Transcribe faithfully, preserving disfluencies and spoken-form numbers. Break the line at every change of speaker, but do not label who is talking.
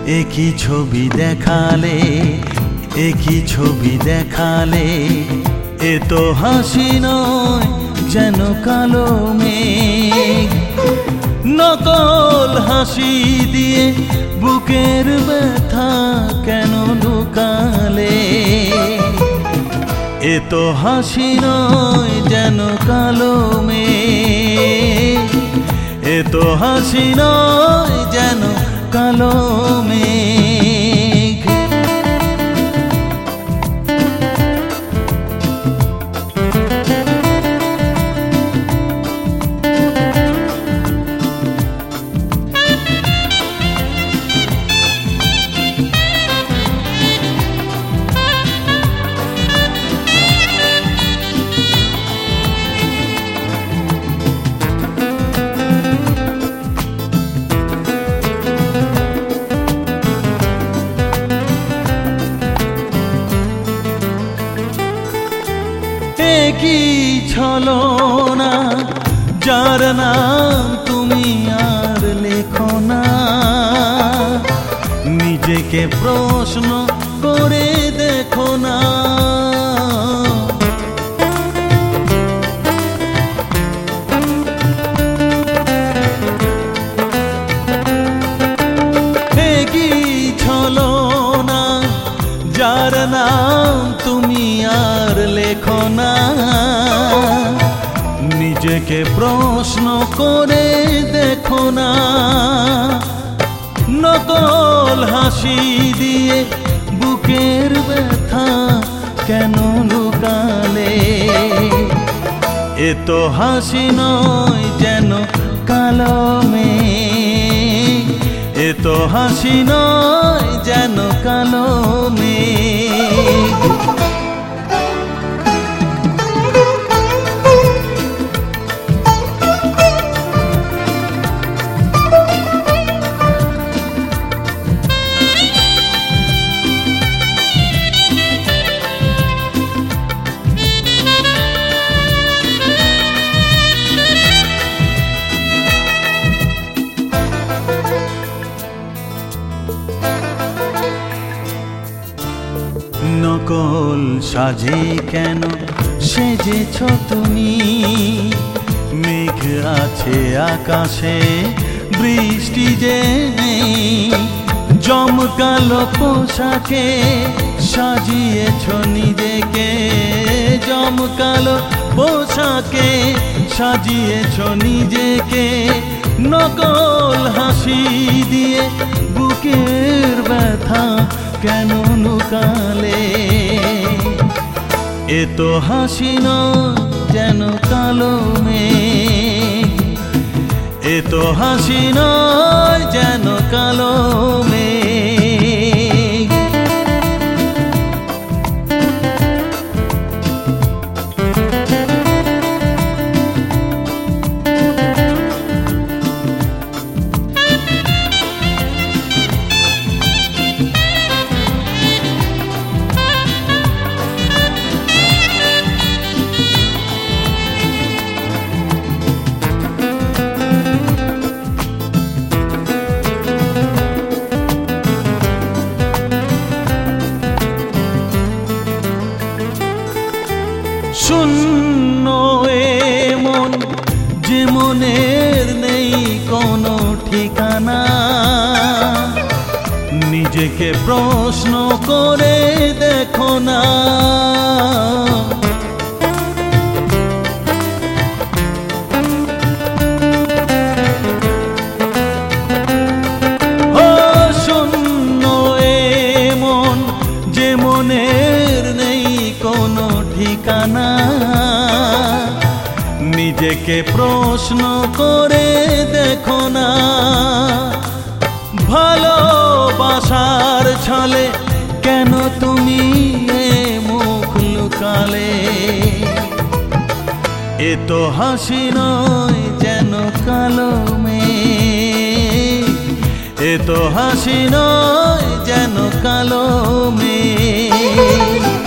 একই ছবি দেখালে একই ছবি দেখালে এ তো হাসি নয় যেন কালো মেঘ। নকল হাসি দিয়ে বুকের ব্যথা কেন লুকালে? এ তো হাসি নয় যেন কালো মেঘ। এ তো হাসি নয় যেন কালো মেঘ। কি ছলনা যার নাম তুমি আর লেখো না। নিজেকে প্রশ্ন করে দেখো না। কি ছলনা যার নাম তুমি আর লেখো না। নিজেকে প্রশ্ন করে দেখো না। নকল হাসি দিয়ে বুকের ব্যথা কেন লুকালে? এ তো হাসি নয় যেন কালো মেঘ। এ তো হাসি নয় যেন কালো মেঘ। নকল সাজে কেন সেজেছ তুমি? মেঘ আছে আকাশে বৃষ্টি যে নেই। জমকালো পোশাকে সাজিয়েছ নিজেকে। জমকালো পোশাকে সাজিয়েছ নিজেকে। নকল হাসি দিয়ে বুকের ব্যথা কেন লুকালে? এ তো হাসি নয় যেন কালো মেঘ। এ তো হাসি নয় যেন কালো মেঘ। শূন্য এ মন যে মনের নেই কোনো ঠিকানা। নিজেকে প্রশ্ন করে দেখো না। ও শূন্য এ মন যে মনের নেই কোনো ঠিকানা। নিজেকে প্রশ্ন করে দেখো না। ভালোবাসার ছলে কেন তুমি এ মুখ লুকালে? এ তো হাসি নয় যেন কালো মেঘ। এ তো হাসি নয় যেন কালো মেঘ।